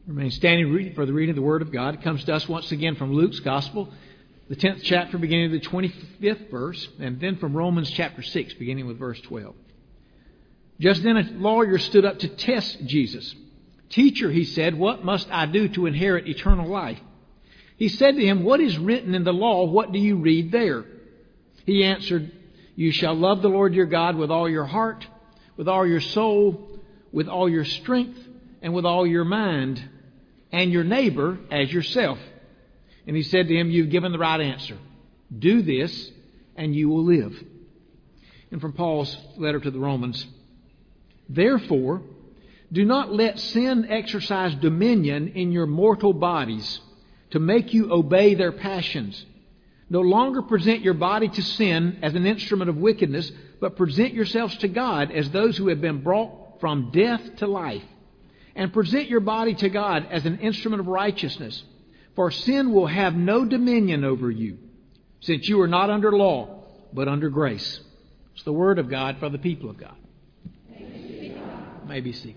Remain standing for the reading of the Word of God. It comes to us once again from Luke's Gospel, the 10th chapter, beginning with the 25th verse, and then from Romans chapter 6, beginning with verse 12. Just then a lawyer stood up to test Jesus. "Teacher," he said, "what must I do to inherit eternal life?" He said to him, "What is written in the law? What do you read there?" He answered, "You shall love the Lord your God with all your heart, with all your soul, with all your strength, and with all your mind, and your neighbor as yourself." And he said to him, "You've given the right answer. Do this, and you will live." And from Paul's letter to the Romans, "Therefore, do not let sin exercise dominion in your mortal bodies to make you obey their passions. No longer present your body to sin as an instrument of wickedness, but present yourselves to God as those who have been brought from death to life. And present your body to God as an instrument of righteousness. For sin will have no dominion over you, since you are not under law, but under grace." It's the Word of God for the people of God. May be seated.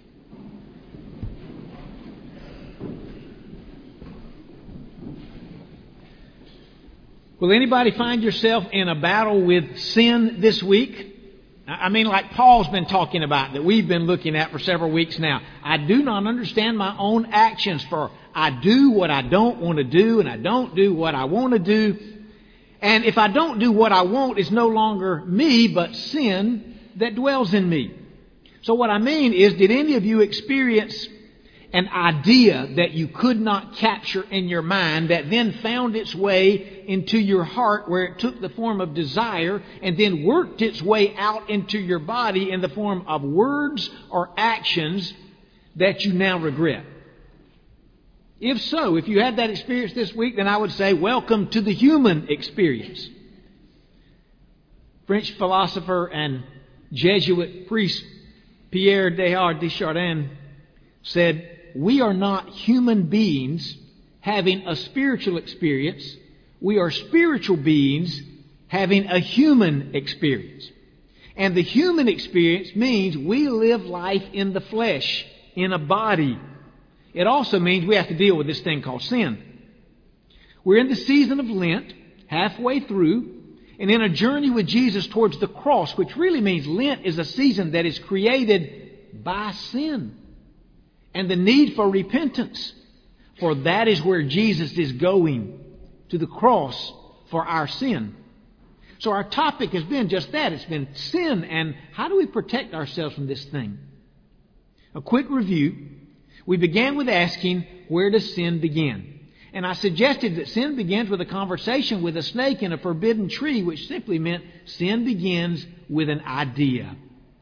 Will anybody find yourself in a battle with sin this week? I mean, like Paul's been talking about, that we've been looking at for several weeks now. I do not understand my own actions, for I do what I don't want to do, and I don't do what I want to do. And if I don't do what I want, it's no longer me, but sin that dwells in me. So what I mean is, did any of you experience an idea that you could not capture in your mind that then found its way into your heart, where it took the form of desire and then worked its way out into your body in the form of words or actions that you now regret? If so, if you had that experience this week, then I would say, welcome to the human experience. French philosopher and Jesuit priest Pierre Teilhard de Chardin said, "We are not human beings having a spiritual experience. We are spiritual beings having a human experience." And the human experience means we live life in the flesh, in a body. It also means we have to deal with this thing called sin. We're in the season of Lent, halfway through, and in a journey with Jesus towards the cross, which really means Lent is a season that is created by sin and the need for repentance. For that is where Jesus is going, to the cross for our sin. So our topic has been just that. It's been sin, and how do we protect ourselves from this thing? A quick review. We began with asking, where does sin begin? And I suggested that sin begins with a conversation with a snake in a forbidden tree, which simply meant sin begins with an idea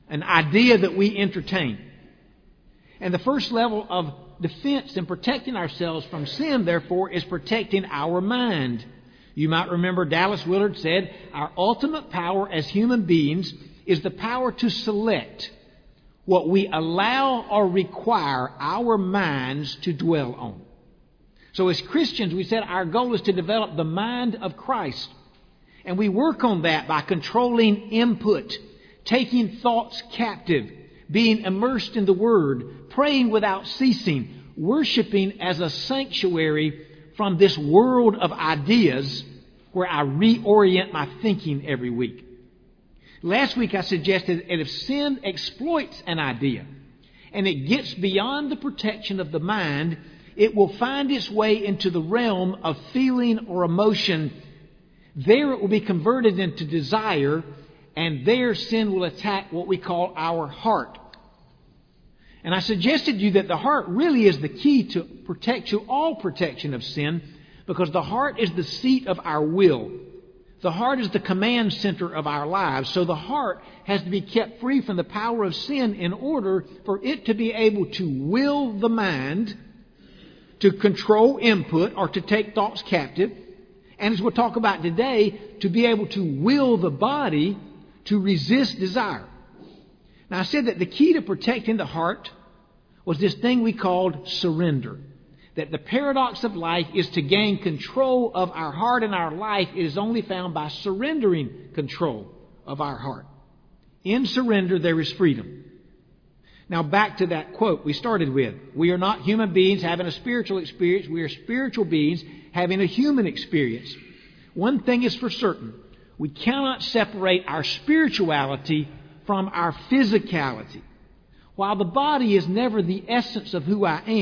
that we entertain. And the first level of defense in protecting ourselves from sin, therefore, is protecting our mind. You might remember Dallas Willard said, our ultimate power as human beings is the power to select what we allow or require our minds to dwell on. So as Christians, we said our goal is to develop the mind of Christ. And we work on that by controlling input, taking thoughts captive, being immersed in the Word, praying without ceasing, worshiping as a sanctuary from this world of ideas where I reorient my thinking every week. Last week I suggested that if sin exploits an idea and it gets beyond the protection of the mind, it will find its way into the realm of feeling or emotion. There it will be converted into desire, and there sin will attack what we call our heart. And I suggested to you that the heart really is the key to all protection of sin, because the heart is the seat of our will. The heart is the command center of our lives. So the heart has to be kept free from the power of sin in order for it to be able to will the mind, to control input or to take thoughts captive. And as we'll talk about today, to be able to will the body to resist desire. Now I said that the key to protecting the heart was this thing we called surrender. That the paradox of life is to gain control of our heart and our life is only found by surrendering control of our heart. In surrender there is freedom. Now back to that quote we started with. We are not human beings having a spiritual experience. We are spiritual beings having a human experience. One thing is for certain. We cannot separate our spirituality from our physicality. While the body is never the essence of who I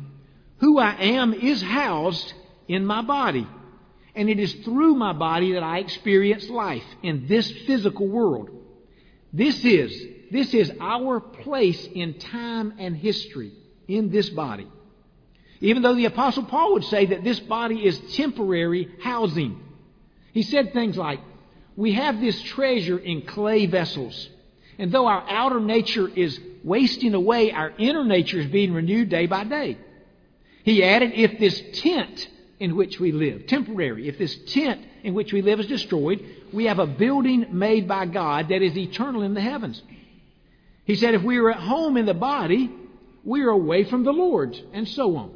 am is housed in my body. And it is through my body that I experience life in this physical world. This is our place in time and history in this body. Even though the Apostle Paul would say that this body is temporary housing. He said things like, we have this treasure in clay vessels. And though our outer nature is wasting away, our inner nature is being renewed day by day. He added, if this tent in which we live, temporary, if this tent in which we live is destroyed, we have a building made by God that is eternal in the heavens. He said, if we are at home in the body, we are away from the Lord, and so on.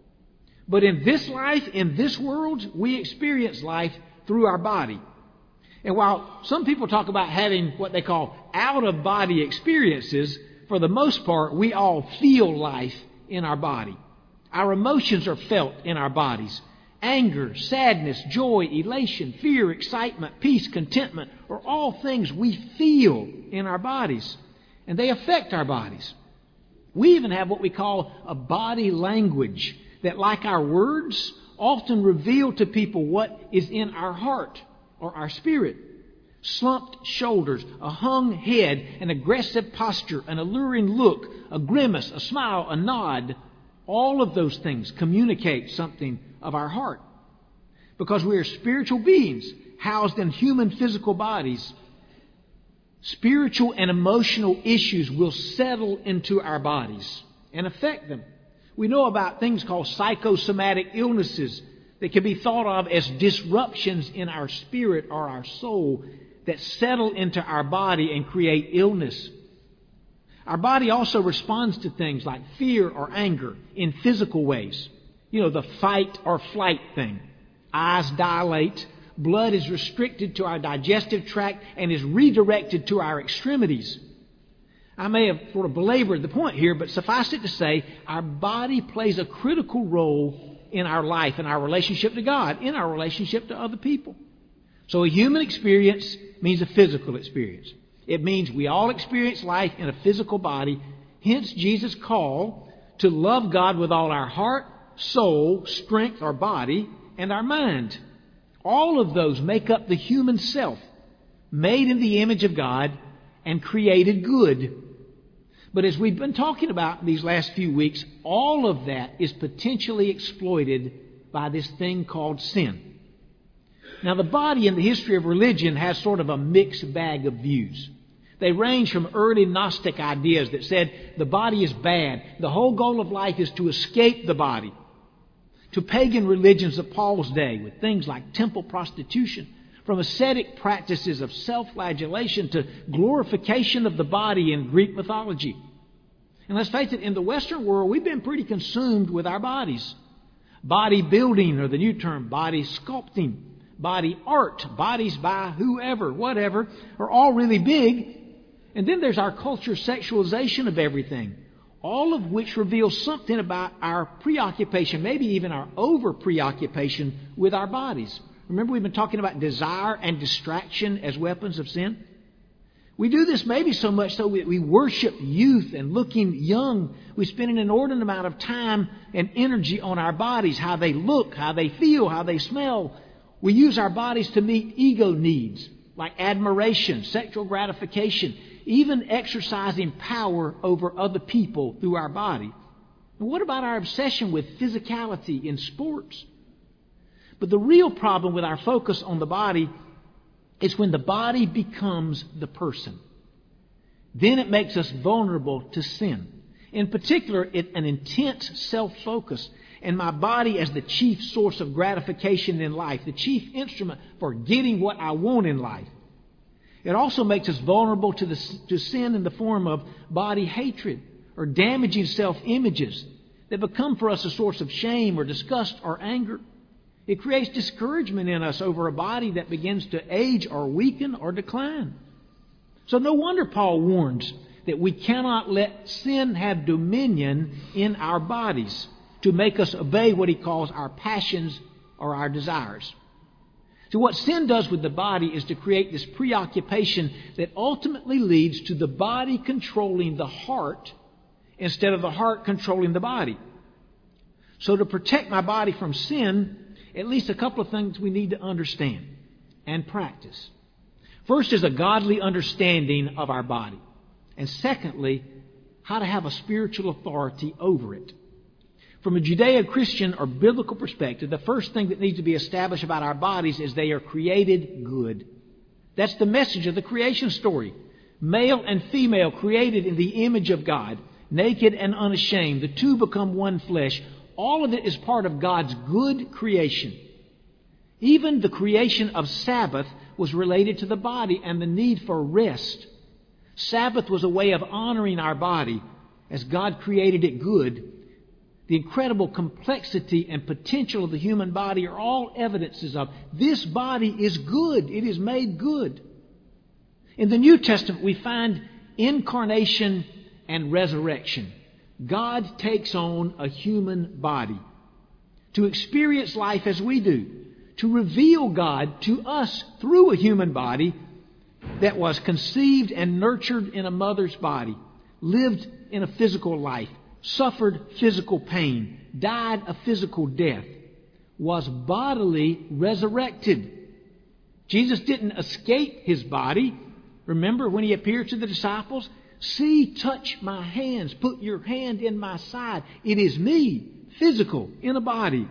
But in this life, in this world, we experience life through our body. And while some people talk about having what they call out-of-body experiences, for the most part, we all feel life in our body. Our emotions are felt in our bodies. Anger, sadness, joy, elation, fear, excitement, peace, contentment are all things we feel in our bodies. And they affect our bodies. We even have what we call a body language that, like our words, often reveal to people what is in our heart or our spirit. Slumped shoulders, a hung head, an aggressive posture, an alluring look, a grimace, a smile, a nod. All of those things communicate something of our heart. Because we are spiritual beings housed in human physical bodies, spiritual and emotional issues will settle into our bodies and affect them. We know about things called psychosomatic illnesses that can be thought of as disruptions in our spirit or our soul that settle into our body and create illness. Our body also responds to things like fear or anger in physical ways. You know, the fight or flight thing. Eyes dilate, blood is restricted to our digestive tract and is redirected to our extremities. I may have sort of belabored the point here, but suffice it to say, our body plays a critical role in our life, in our relationship to God, in our relationship to other people. So a human experience means a physical experience. It means we all experience life in a physical body. Hence Jesus' call to love God with all our heart, soul, strength, our body, and our mind. All of those make up the human self, made in the image of God and created good. But as we've been talking about these last few weeks, all of that is potentially exploited by this thing called sin. Now, the body in the history of religion has sort of a mixed bag of views. They range from early Gnostic ideas that said the body is bad. The whole goal of life is to escape the body. To pagan religions of Paul's day with things like temple prostitution. From ascetic practices of self-flagellation to glorification of the body in Greek mythology. And let's face it, in the Western world, we've been pretty consumed with our bodies. Bodybuilding, or the new term, body sculpting. Body art, bodies by whoever, whatever, are all really big. And then there's our culture's sexualization of everything, all of which reveals something about our preoccupation, maybe even our over-preoccupation with our bodies. Remember, we've been talking about desire and distraction as weapons of sin? We do this maybe so much so we worship youth and looking young. We spend an inordinate amount of time and energy on our bodies, how they look, how they feel, how they smell. We use our bodies to meet ego needs like admiration, sexual gratification, even exercising power over other people through our body. And what about our obsession with physicality in sports? But the real problem with our focus on the body is when the body becomes the person. Then it makes us vulnerable to sin. In particular, an intense self-focus and my body as the chief source of gratification in life, the chief instrument for getting what I want in life. It also makes us vulnerable to sin in the form of body hatred or damaging self-images that become for us a source of shame or disgust or anger. It creates discouragement in us over a body that begins to age or weaken or decline. So no wonder Paul warns that we cannot let sin have dominion in our bodies to make us obey what he calls our passions or our desires. So what sin does with the body is to create this preoccupation that ultimately leads to the body controlling the heart instead of the heart controlling the body. So to protect my body from sin, at least a couple of things we need to understand and practice. First is a godly understanding of our body. And secondly, how to have a spiritual authority over it. From a Judeo-Christian or biblical perspective, the first thing that needs to be established about our bodies is they are created good. That's the message of the creation story. Male and female created in the image of God, naked and unashamed. The two become one flesh. All of it is part of God's good creation. Even the creation of Sabbath was related to the body and the need for rest. Sabbath was a way of honoring our body as God created it good. The incredible complexity and potential of the human body are all evidences of this body is good. It is made good. In the New Testament, we find incarnation and resurrection. God takes on a human body to experience life as we do, to reveal God to us through a human body that was conceived and nurtured in a mother's body, lived in a physical life, suffered physical pain, died a physical death, was bodily resurrected. Jesus didn't escape his body. Remember when he appeared to the disciples? See, touch my hands, put your hand in my side. It is me, physical, in a body.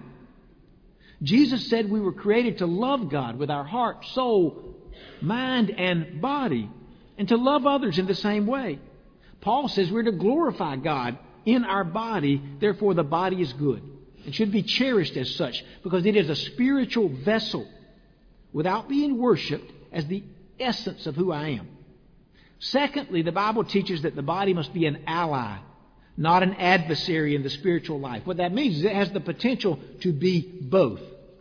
Jesus said we were created to love God with our heart, soul, mind, and body, and to love others in the same way. Paul says we're to glorify God in our body, therefore the body is good. It should be cherished as such because it is a spiritual vessel without being worshipped as the essence of who I am. Secondly, the Bible teaches that the body must be an ally, not an adversary in the spiritual life. What that means is it has the potential to be both.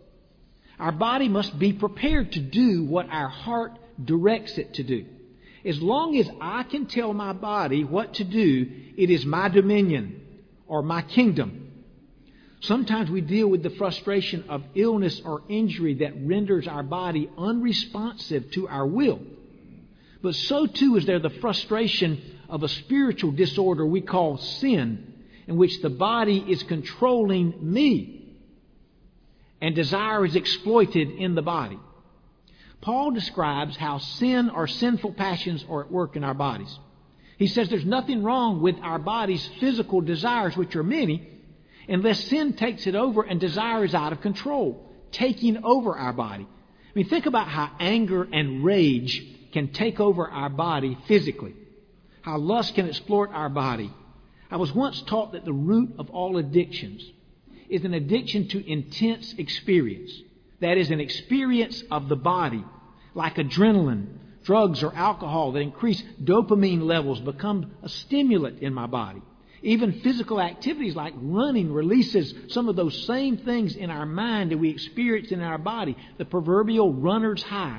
Our body must be prepared to do what our heart directs it to do. As long as I can tell my body what to do, it is my dominion or my kingdom. Sometimes we deal with the frustration of illness or injury that renders our body unresponsive to our will. But so too is there the frustration of a spiritual disorder we call sin, in which the body is controlling me and desire is exploited in the body. Paul describes how sin or sinful passions are at work in our bodies. He says there's nothing wrong with our body's physical desires, which are many, unless sin takes it over and desire is out of control, taking over our body. I mean, think about how anger and rage can take over our body physically, how lust can exploit our body. I was once taught that the root of all addictions is an addiction to intense experience. That is an experience of the body, like adrenaline, drugs or alcohol that increase dopamine levels become a stimulant in my body. Even physical activities like running releases some of those same things in our mind that we experience in our body, the proverbial runner's high.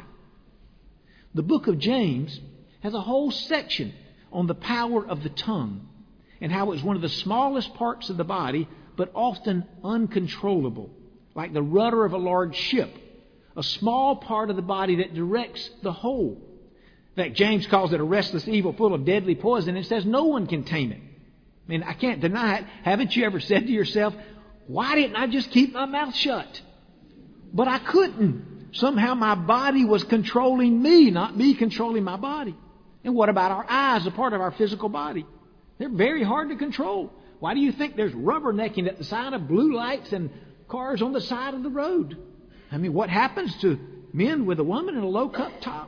The book of James has a whole section on the power of the tongue and how it's one of the smallest parts of the body, but often uncontrollable, like the rudder of a large ship, a small part of the body that directs the whole. In fact, James calls it a restless evil full of deadly poison and says no one can tame it. I mean, I can't deny it. Haven't you ever said to yourself, why didn't I just keep my mouth shut? But I couldn't. Somehow my body was controlling me, not me controlling my body. And what about our eyes, a part of our physical body? They're very hard to control. Why do you think there's rubbernecking at the side of blue lights and cars on the side of the road? I mean, what happens to men with a woman in a low-cut top?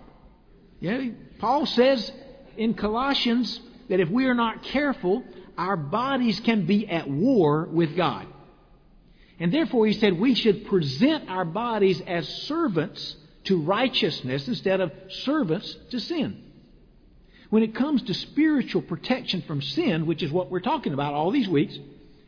Paul says in Colossians that if we are not careful, our bodies can be at war with God. And therefore, he said we should present our bodies as servants to righteousness instead of servants to sin. When it comes to spiritual protection from sin, which is what we're talking about all these weeks,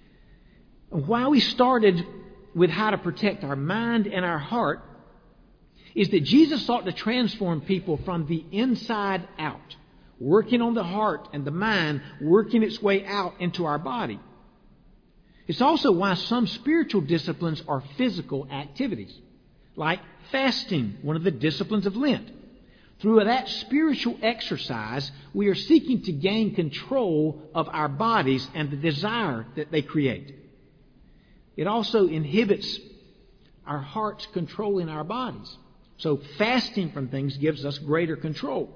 why we started with how to protect our mind and our heart is that Jesus sought to transform people from the inside out. working on the heart and the mind, working its way out into our body. It's also why some spiritual disciplines are physical activities, like fasting, one of the disciplines of Lent. Through that spiritual exercise, we are seeking to gain control of our bodies and the desire that they create. It also inhibits our hearts controlling our bodies. So fasting from things gives us greater control.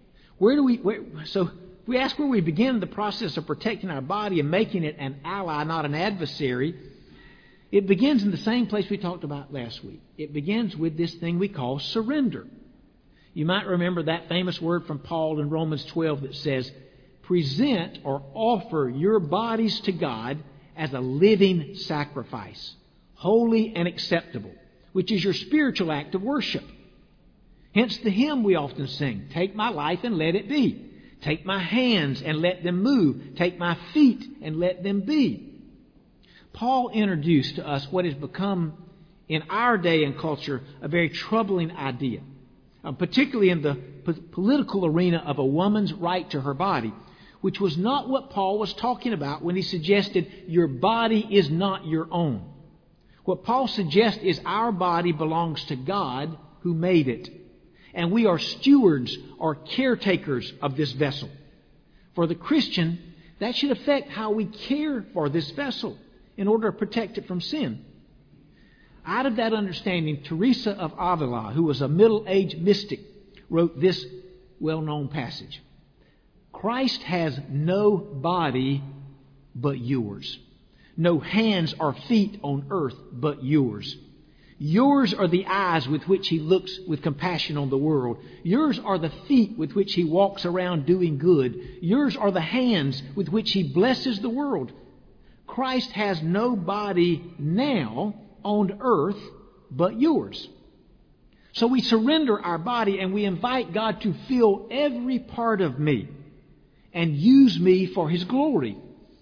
So we ask where we begin the process of protecting our body and making it an ally, not an adversary. It begins in the same place we talked about last week. It begins with this thing we call surrender. You might remember that famous word from Paul in Romans 12 that says, present or offer your bodies to God as a living sacrifice, holy and acceptable, which is your spiritual act of worship. Hence the hymn we often sing, take my life and let it be. Take my hands and let them move. Take my feet and let them be. Paul introduced to us what has become in our day and culture a very troubling idea. Particularly in the political arena of a woman's right to her body, which was not what Paul was talking about when he suggested your body is not your own. What Paul suggests is our body belongs to God who made it, and we are stewards or caretakers of this vessel. For the Christian, that should affect how we care for this vessel in order to protect it from sin. Out of that understanding, Teresa of Avila, who was a middle-aged mystic, wrote this well-known passage. Christ has no body but yours. No hands or feet on earth but yours. Yours are the eyes with which he looks with compassion on the world. Yours are the feet with which he walks around doing good. Yours are the hands with which he blesses the world. Christ has no body now on earth but yours. So we surrender our body and we invite God to fill every part of me and use me for his glory.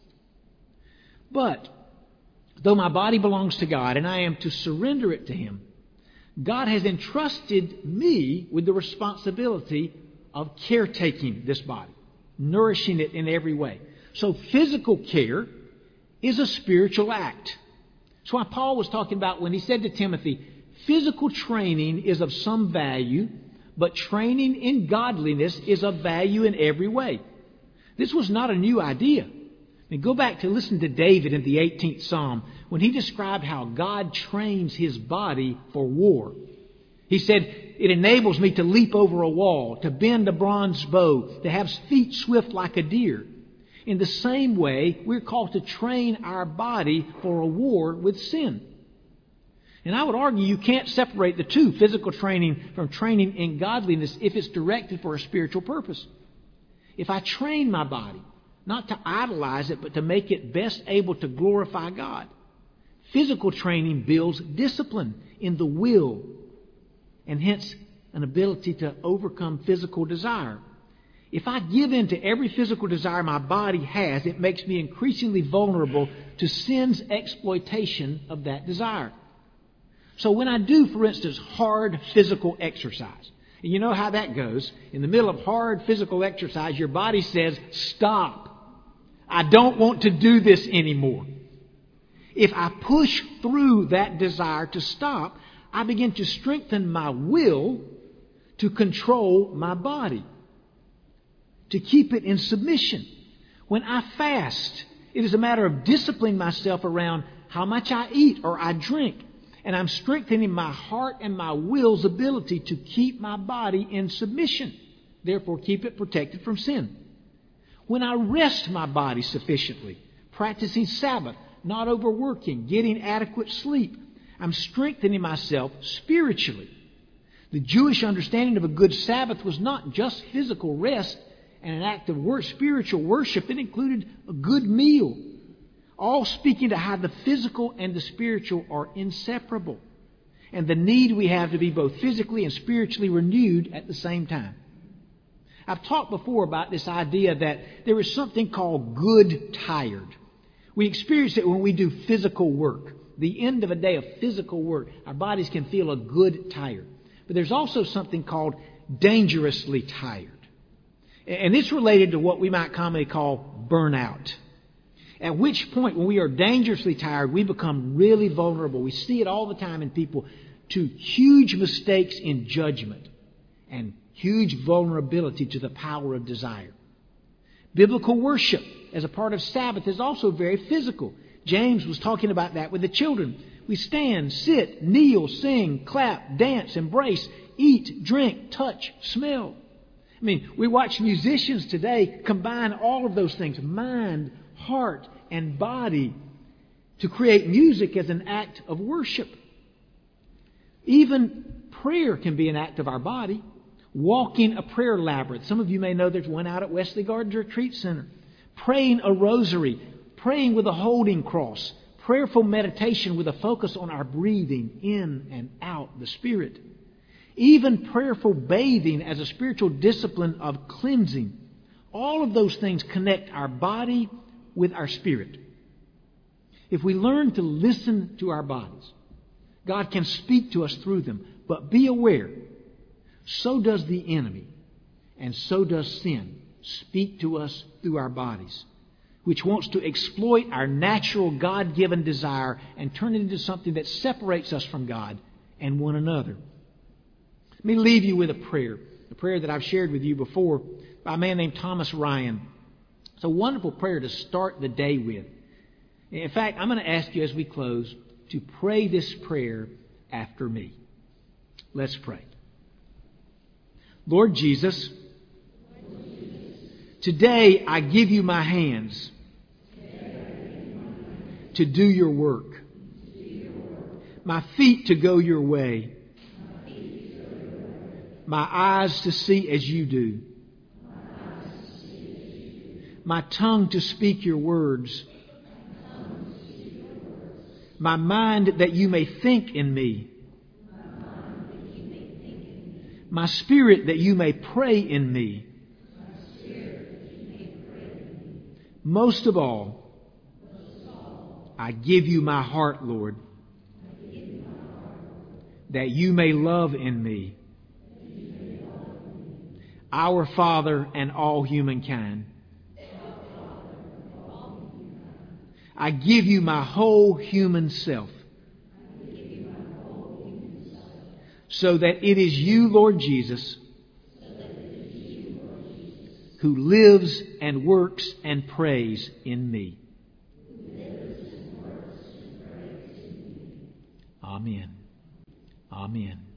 But though my body belongs to God and I am to surrender it to him, God has entrusted me with the responsibility of caretaking this body, nourishing it in every way. So physical care is a spiritual act. That's why Paul was talking about when he said to Timothy, physical training is of some value, but training in godliness is of value in every way. This was not a new idea. Go back to listen to David in the 18th Psalm when he described how God trains his body for war. He said, it enables me to leap over a wall, to bend a bronze bow, to have feet swift like a deer. In the same way, we're called to train our body for a war with sin. And I would argue you can't separate the two, physical training from training in godliness, if it's directed for a spiritual purpose. If I train my body, not to idolize it, but to make it best able to glorify God. Physical training builds discipline in the will, and hence an ability to overcome physical desire. If I give in to every physical desire my body has, it makes me increasingly vulnerable to sin's exploitation of that desire. So when I do, for instance, hard physical exercise, and you know how that goes. In the middle of hard physical exercise, your body says, stop. I don't want to do this anymore. If I push through that desire to stop, I begin to strengthen my will to control my body, to keep it in submission. When I fast, it is a matter of disciplining myself around how much I eat or I drink. And I'm strengthening my heart and my will's ability to keep my body in submission. Therefore, keep it protected from sin. When I rest my body sufficiently, practicing Sabbath, not overworking, getting adequate sleep, I'm strengthening myself spiritually. The Jewish understanding of a good Sabbath was not just physical rest and an act of spiritual worship. It included a good meal. All speaking to how the physical and the spiritual are inseparable, and the need we have to be both physically and spiritually renewed at the same time. I've talked before about this idea that there is something called good tired. We experience it when we do physical work. The end of a day of physical work, our bodies can feel a good tired. But there's also something called dangerously tired. And it's related to what we might commonly call burnout. At which point, when we are dangerously tired, we become really vulnerable. We see it all the time in people to huge mistakes in judgment and huge vulnerability to the power of desire. Biblical worship as a part of Sabbath is also very physical. James was talking about that with the children. We stand, sit, kneel, sing, clap, dance, embrace, eat, drink, touch, smell. I mean, we watch musicians today combine all of those things, mind, heart, and body, to create music as an act of worship. Even prayer can be an act of our body. Walking a prayer labyrinth. Some of you may know there's one out at Wesley Gardens Retreat Center. Praying a rosary. Praying with a holding cross. Prayerful meditation with a focus on our breathing in and out the Spirit. Even prayerful bathing as a spiritual discipline of cleansing. All of those things connect our body with our spirit. If we learn to listen to our bodies, God can speak to us through them. But be aware, so does the enemy, and so does sin speak to us through our bodies, which wants to exploit our natural God-given desire and turn it into something that separates us from God and one another. Let me leave you with a prayer that I've shared with you before by a man named Thomas Ryan. It's a wonderful prayer to start the day with. In fact, I'm going to ask you as we close to pray this prayer after me. Let's pray. Lord Jesus, today I give you my hands to do your work, my feet to go your way, my eyes to see as you do, my tongue to speak your words, my mind that you may think in me, my spirit that you may pray in me. Most of all, I give you my heart, Lord, that you may love in me. Our Father and all humankind, I give you my whole human self, so that it is you, Lord Jesus, who lives and works and prays in me. Amen. Amen.